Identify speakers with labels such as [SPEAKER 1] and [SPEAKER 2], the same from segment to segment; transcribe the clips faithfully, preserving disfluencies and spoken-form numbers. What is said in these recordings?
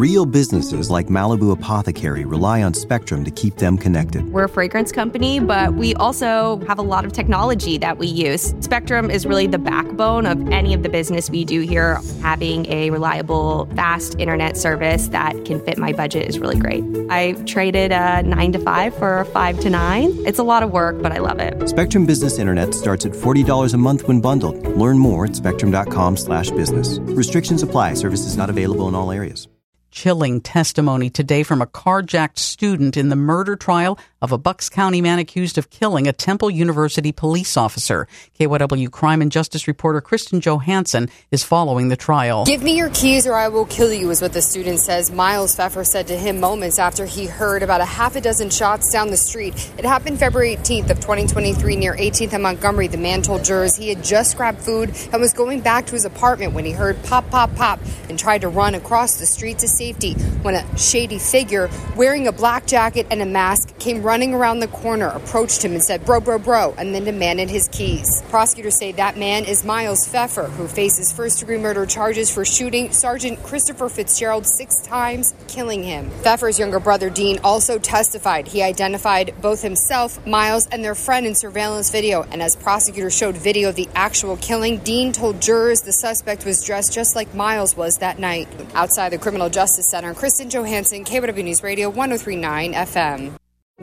[SPEAKER 1] Real businesses like Malibu Apothecary rely on Spectrum to keep them connected.
[SPEAKER 2] We're a fragrance company, but we also have a lot of technology that we use. Spectrum is really the backbone of any of the business we do here. Having a reliable, fast internet service that can fit my budget is really great. I traded a nine to five for a five to nine. It's a lot of work, but I love it.
[SPEAKER 1] Spectrum Business Internet starts at forty dollars a month when bundled. Learn more at spectrum.com slash business. Restrictions apply. Services not available in all areas.
[SPEAKER 3] Chilling testimony today from a carjacked student in the murder trial of a Bucks County man accused of killing a Temple University police officer. K Y W crime and justice reporter Kristen Johansson is following the trial.
[SPEAKER 4] "Give me your keys or I will kill you," is what the student says. Miles Pfeffer said to him moments after he heard about a half a dozen shots down the street. It happened February eighteenth of twenty twenty-three near eighteenth and Montgomery. The man told jurors he had just grabbed food and was going back to his apartment when he heard pop, pop, pop and tried to run across the street to safety when a shady figure wearing a black jacket and a mask came running around the corner, approached him and said, "Bro, bro, bro," and then demanded his keys. Prosecutors say that man is Miles Pfeffer, who faces first-degree murder charges for shooting Sergeant Christopher Fitzgerald six times, killing him. Pfeffer's younger brother, Dean, also testified. He identified both himself, Miles, and their friend in surveillance video, and as prosecutors showed video of the actual killing, Dean told jurors the suspect was dressed just like Miles was that night. Outside the Criminal Justice Center, Kristen Johansson, K Y W News Radio, one oh three point nine F M.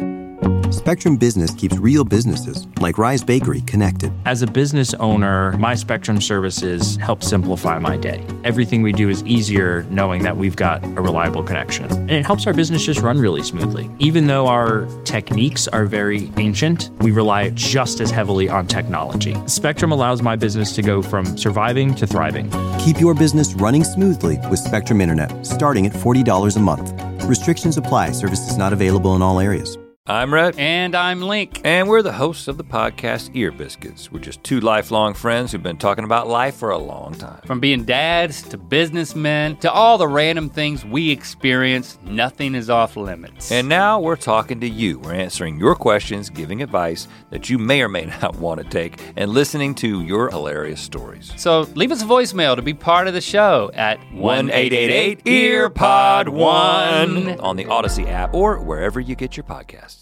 [SPEAKER 1] Spectrum Business keeps real businesses, like Rise Bakery, connected.
[SPEAKER 5] As a business owner, my Spectrum services help simplify my day. Everything we do is easier knowing that we've got a reliable connection. And it helps our business just run really smoothly. Even though our techniques are very ancient, we rely just as heavily on technology. Spectrum allows my business to go from surviving to thriving.
[SPEAKER 1] Keep your business running smoothly with Spectrum Internet, starting at forty dollars a month. Restrictions apply. Services not available in all areas.
[SPEAKER 6] I'm Rhett.
[SPEAKER 7] And I'm Link.
[SPEAKER 6] And we're the hosts of the podcast Ear Biscuits. We're just two lifelong friends who've been talking about life for a long time.
[SPEAKER 7] From being dads to businessmen to all the random things we experience, nothing is off limits.
[SPEAKER 6] And now we're talking to you. We're answering your questions, giving advice that you may or may not want to take, and listening to your hilarious stories.
[SPEAKER 7] So leave us a voicemail to be part of the show at
[SPEAKER 6] one eight eight eight, E A R P O D one on the Odyssey app or wherever you get your podcasts.